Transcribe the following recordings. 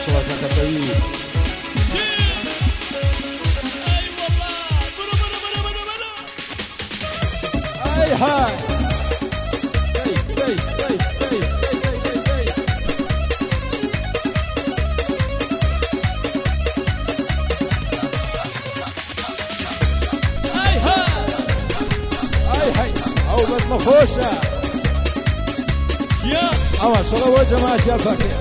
صلاة الطيب. اي والله اي هاي او بس مفوشة يا اما صلوا يا جماعة يا الفقير.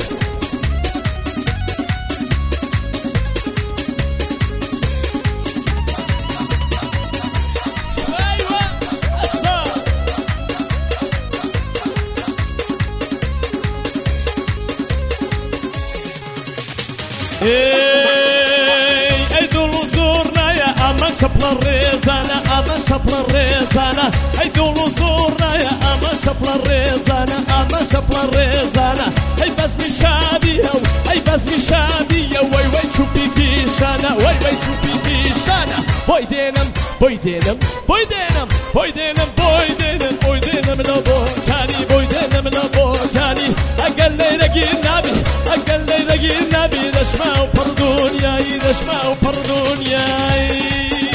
اي دول زورنا يا امان شبل الريزانة امان شبل الريزانة اي دول زورنا يا امان شبل الريزانة امان شبل الريزانة اي بس مشابيه اي بس مشابيه وي وي شو بيكيشانا وي وي شو بيكيشانا بويدينم بويدينم بويدينم بويدينم بويدينم بويدينم لبوكاني بويدينم لبوكاني اقل ليلقي النبي اقل ليلقي النبي رشمه وبردون ياي رشمه وبردون ياي.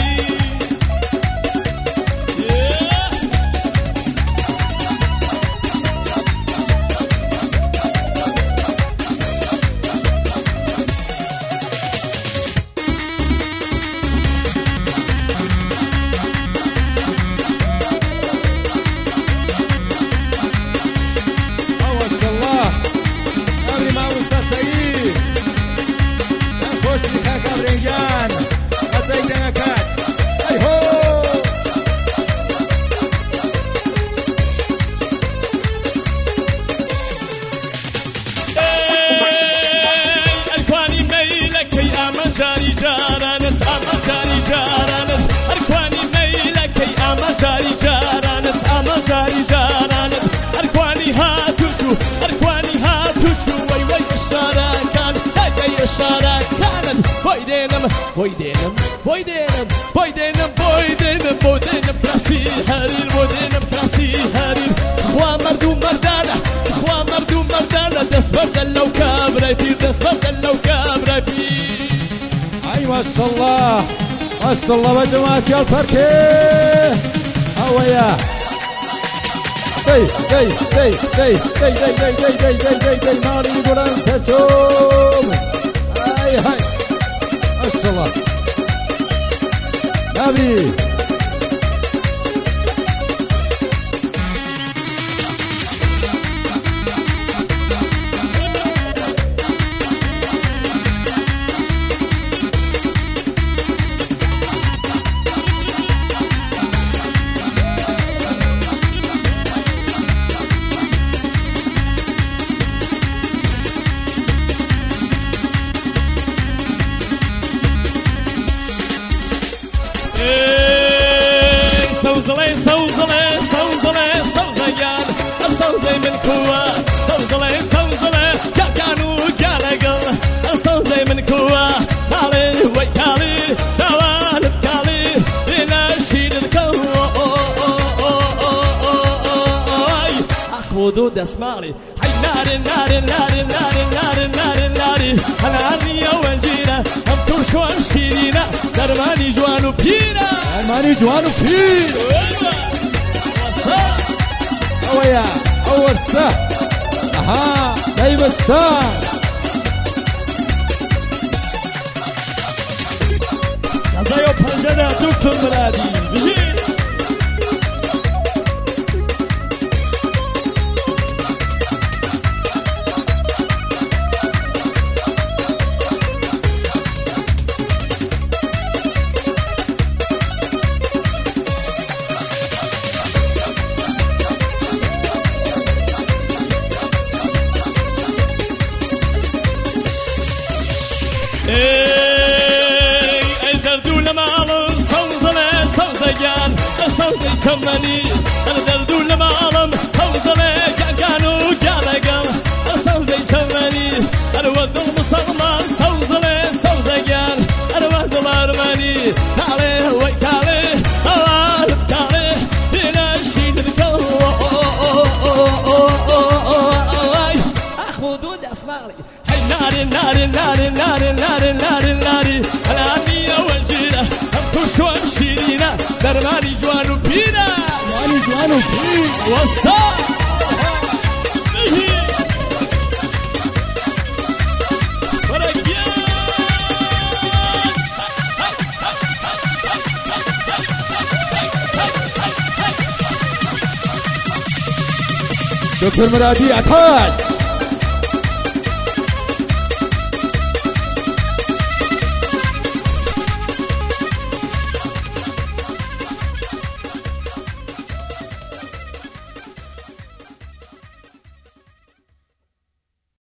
جاري جارانت اما جاري جارانت اركواني ميلك اما جاري جارانت اما جاري جارانت اركواني هاتوشو اركواني هاتوشو وي وي الشراكان هاي الشراكان بويدينم بويدينم بويدينم بويدينم بويدينم بويدينم كراسي حرير بويدينم كراسي حرير اخوان مردو مردانه اخوان مردو مردانه دست بردن لو كابري بير دست بردن لو كابري بير. اي ما شاء الله ما شاء الله يا جماعة يا الفركة هويا دي دي دي دي دي دي دي دي دي دي دي دي ماري يقولون ترجم اي هاي ما شاء الله نبي سوزلي سوزلي سوزلي سوزيان السوزي من كوا سوزلي سوزلي كانوا قالقل السوزي من كوا مالي ويكالي دوالب كالي لنشيد الكوا اخوضو دسمالي هاي ناري ناري ناري ناري ناري ناري ناري انا عني وانجينا هم ترشوان شيرينا درماني جوانو بينا درماني جوانو بينا اويا اول سه اها طيب السه زيو بنجدا دكتور بلادي بجي اي دردو لما علم صوزلي صوزيان صوزي شمني دردو لما علم صوزلي كانوا قالقل صوزي شمني الود المسلمان صوزلي صوزيان الود الارمني عليه ويكاليه الالب كاليه بنشيد الكو اخو دود اسمالي هاي ناري ناري ناري ناري ناري ناري ناري ناري العمية والجيرة أنتو شو أمشيرينا درماني جوانو بينا جواني جوانو بينا وصا نجي دكتور مرادي عطاش